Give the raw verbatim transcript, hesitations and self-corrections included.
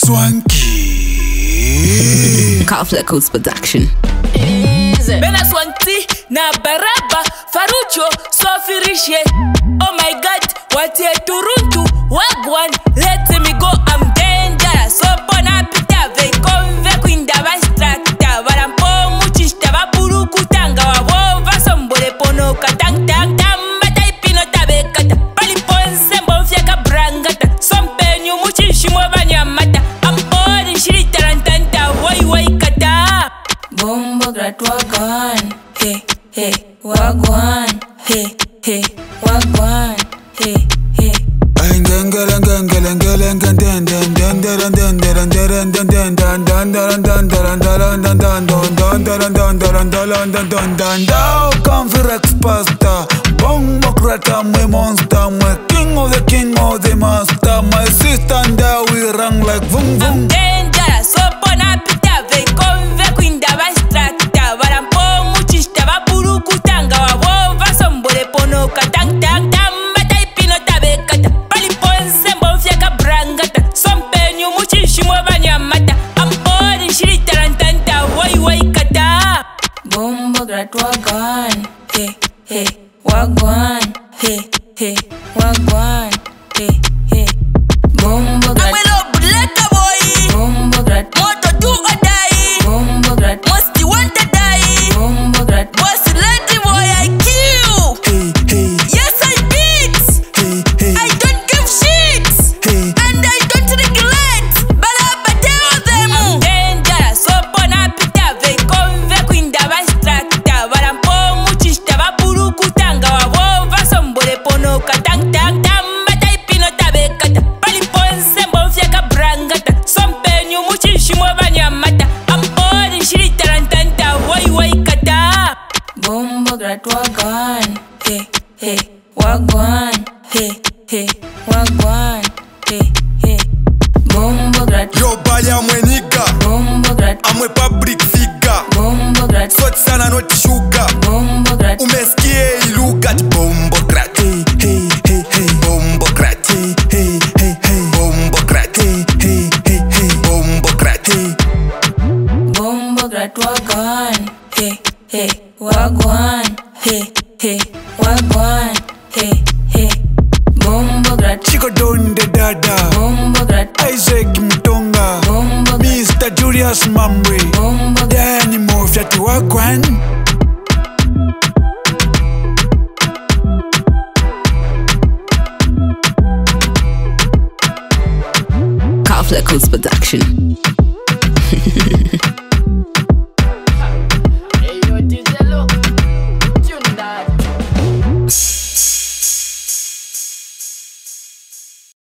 Swanky Calf Records production. Bena Swanky na Baraba Farucho Sofirishe. Oh my God, what ye turuntu wagwan. Let me go, I'm dangerous. So bona pita ve konve kwinda bastrata. Barampo muchista baburu kutanga wabova sombole pono katang tang tamba taipino tabekata. Paliponse mbofya kabrangata. Sompenyu muchishi mwabanyamata. Ampori shirita rantanta wai wai kata. Bombo grat wagwan, hey hey wagwan, hey hey wagwan, hey hey. Engengele engengele engengele engengele engengele engengele engengele Confirex pasta, bombo crata my monster, my king of the king of the master, my sister and we rang like vum vum. Dangerous, so bona pita ve konve kwinda bastrata. Barampo muchista baburu kutanga wabova sombole pono katang tang tamba taipino tabekata. Paliponse mbofya kabrangata. Sompenyu muchishi mwabanyamata. Ampori shirita rantanta wai wai kata. Bombo grat wagwan, hey hey wagwan, hey hey wagwan, hey hey. Bombo grat Amelo buleka boy. Bombo grat Moto do or die. Bombo grat Most you want to die. Bombo grat Boss lady boy I kill. Hey hey Yes I beat. hey hey I don't give shit. hey. And I don't regret. But I tell them I'm dangerous. So bona pita ve konve kwinda bastrata. Barampo muchista baburu kutanga wabova sombole pono katang tang tamba taipino tabekata. Paliponse mbofya kabrangata. Sompenyu muchishi mwabanyamata. Ampori shirita rantanta wai wai kata. Bombo grat wagwan, hey hey wagwan, hey hey wagwan, hey hey. Bombo grat Yo baya mweniga, Bombo grat amwe public figure. Bombo grat Sot sana not sugar. Bombo grat Umesikie iluga bombo grat. Hey hey hey hey bombo grat. Hey hey hey hey bombo grat. Hey hey hey hey bombo grat. Hey. Bombo grat wagwan, hey hey wagwan, hey hey wagwan, hey hey. Bombo grat Chico Donde Dada, Bombo grat Isaac Mtonga, Bombo grat Mister Julius Mamre, Bombo grat Danny Mofyati Wagwan. Calf Records production.